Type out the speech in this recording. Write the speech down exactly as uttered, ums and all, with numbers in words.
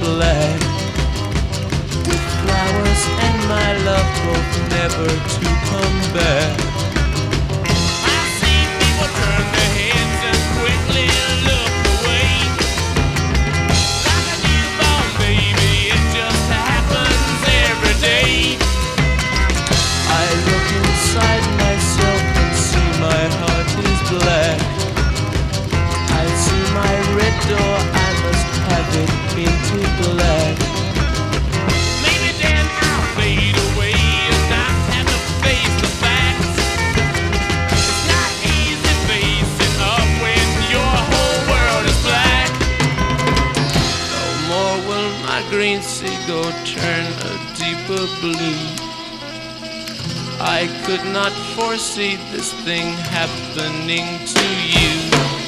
black, with flowers and my love hope never to come back. I see people turn their heads and quickly look away. Like a newborn baby, it just happens every day. I look inside myself and see my heart is black. I see my red door, I must have it painted black. Maybe then I'll fade away and not have to face the facts. It's not easy facing up when your whole world is black. No more will my green seagull turn a deeper blue. I could not foresee this thing happening to you.